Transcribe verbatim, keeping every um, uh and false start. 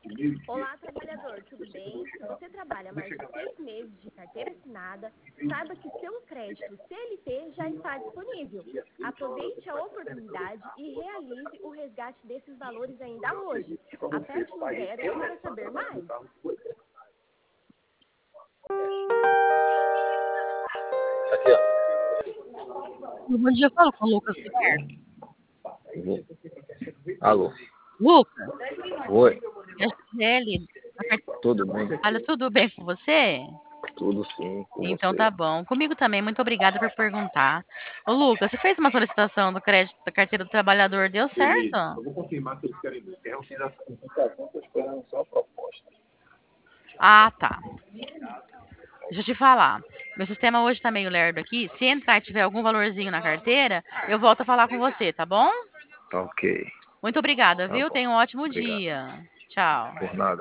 Olá, trabalhador, tudo bem? Se você trabalha mais de seis meses de carteira assinada, saiba que seu crédito C L T já está disponível. Aproveite a oportunidade e realize o resgate desses valores ainda hoje. Aperte no zero para saber mais. Aqui, ó. Bom dia, eu falo com o Lucas Guilherme. Alô? Lucas, Oi, é a Gisele. tudo bem? Olha, tudo bem com você? Tudo sim, com Então você. tá bom. Comigo também, muito obrigada por perguntar. Ô, Lucas, você fez uma solicitação do crédito da carteira do trabalhador, deu certo? Eu vou confirmar se eles querem ver. Eu fiz a solicitação, estou esperando só a proposta. Ah, tá. Deixa eu te falar. Meu sistema hoje tá meio lerdo aqui. Se entrar e tiver algum valorzinho na carteira, eu volto a falar com você, tá bom? Ok, Muito obrigada, tá viu? bom. Tenha um ótimo Obrigado. dia. Tchau. Por nada.